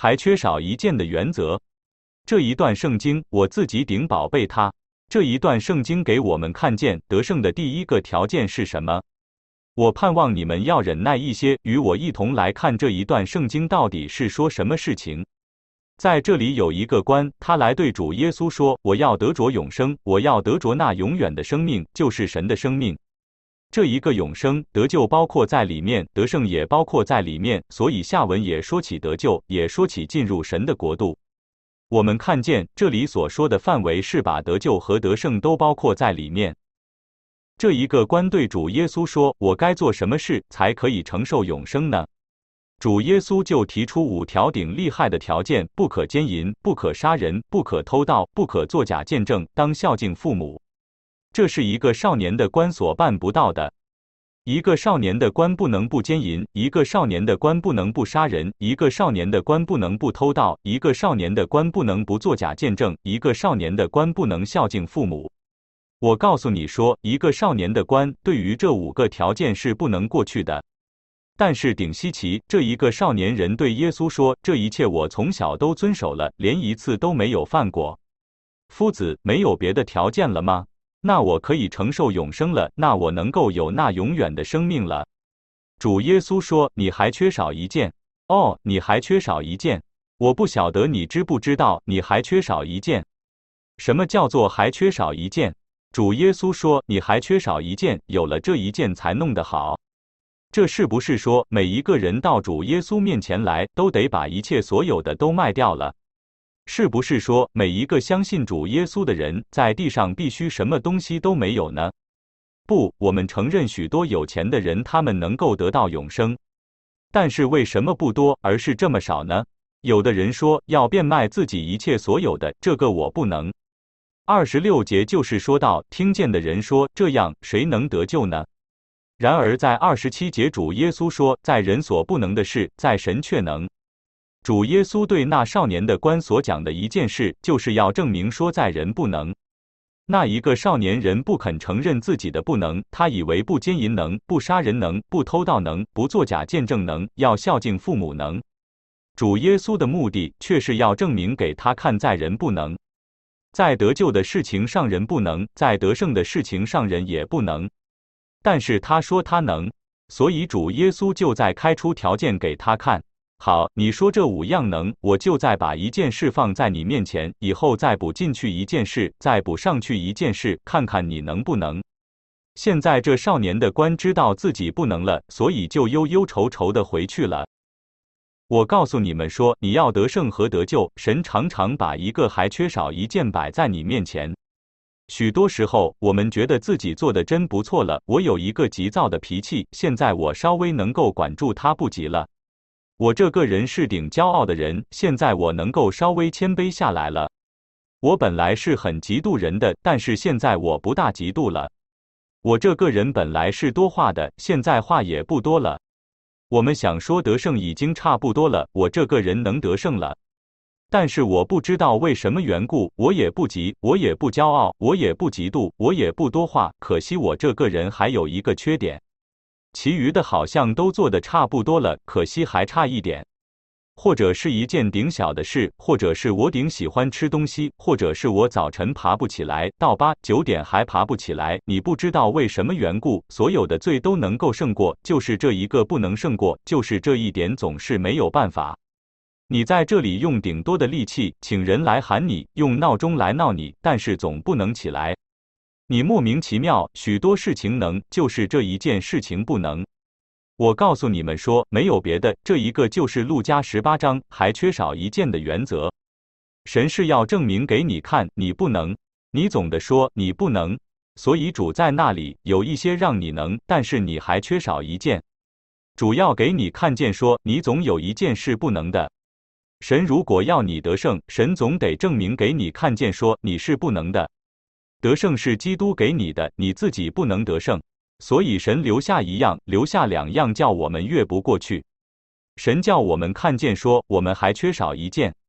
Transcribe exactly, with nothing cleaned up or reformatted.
还缺少一件的原则。这一段圣经我自己顶宝贝它。这一段圣经给我们看见得胜的第一个条件是什么？我盼望你们要忍耐一些，与我一同来看这一段圣经到底是说什么事情。在这里有一个官，他来对主耶稣说：“我要得着永生，我要得着那永远的生命，就是神的生命。”这一个永生得救包括在里面，得胜也包括在里面，所以下文也说起得救，也说起进入神的国度。我们看见这里所说的范围是把得救和得胜都包括在里面。这一个官对主耶稣说：“我该做什么事才可以承受永生呢？”主耶稣就提出五条顶厉害的条件：不可奸淫，不可杀人，不可偷盗，不可作假见证，当孝敬父母。这是一个少年的官所办不到的。一个少年的官不能不奸淫，一个少年的官不能不杀人，一个少年的官不能不偷盗，一个少年的官不能不作假见证，一个少年的官不能孝敬父母。我告诉你说，一个少年的官对于这五个条件是不能过去的。但是顶稀奇，这一个少年人对耶稣说：“这一切我从小都遵守了，连一次都没有犯过。”夫子，没有别的条件了吗？那我可以承受永生了，那我能够有那永远的生命了。主耶稣说：“你还缺少一件。哦，你还缺少一件。我不晓得你知不知道，你还缺少一件。什么叫做还缺少一件？主耶稣说：“你还缺少一件，有了这一件才弄得好。”这是不是说每一个人到主耶稣面前来，都得把一切所有的都卖掉了？是不是说每一个相信主耶稣的人，在地上必须什么东西都没有呢？不，我们承认许多有钱的人，他们能够得到永生，但是为什么不多，而是这么少呢？有的人说要变卖自己一切所有的，这个我不能。二十六节就是说到，听见的人说，这样谁能得救呢？然而在二十七节，主耶稣说，在人所不能的事，在神却能。主耶稣对那少年的官所讲的一件事，就是要证明说在人不能。那一个少年人不肯承认自己的不能，他以为不奸淫能，不杀人能，不偷盗能，不作假见证能，要孝敬父母能。主耶稣的目的却是要证明给他看，在人不能，在得救的事情上人不能，在得胜的事情上人也不能。但是他说他能，所以主耶稣就在开出条件给他看。好，你说这五样能，我就再把一件事放在你面前，以后再补进去一件事，再补上去一件事，看看你能不能。现在这少年的官知道自己不能了，所以就忧忧愁愁的回去了。我告诉你们说，你要得胜和得救，神常常把一个还缺少一件摆在你面前。许多时候，我们觉得自己做的真不错了，我有一个急躁的脾气，现在我稍微能够管住它不急了。我这个人是顶骄傲的人，现在我能够稍微谦卑下来了。我本来是很嫉妒人的，但是现在我不大嫉妒了。我这个人本来是多话的，现在话也不多了。我们想说得胜已经差不多了，我这个人能得胜了。但是我不知道为什么缘故，我也不急，我也不骄傲，我也不嫉妒，我也不多话。可惜我这个人还有一个缺点。其余的好像都做得差不多了，可惜还差一点。或者是一件顶小的事，或者是我顶喜欢吃东西，或者是我早晨爬不起来，到八九点还爬不起来。你不知道为什么缘故，所有的罪都能够胜过，就是这一个不能胜过，就是这一点总是没有办法。你在这里用顶多的力气，请人来喊你，用闹钟来闹你，但是总不能起来。你莫名其妙，许多事情能，就是这一件事情不能。我告诉你们说，没有别的，这一个就是路加十八章还缺少一件的原则。神是要证明给你看，你不能，你总的说你不能，所以主在那里有一些让你能，但是你还缺少一件。主要给你看见说，你总有一件是不能的。神如果要你得胜，神总得证明给你看见说你是不能的。得胜是基督给你的，你自己不能得胜，所以神留下一样，留下两样，叫我们越不过去。神叫我们看见说，我们还缺少一件。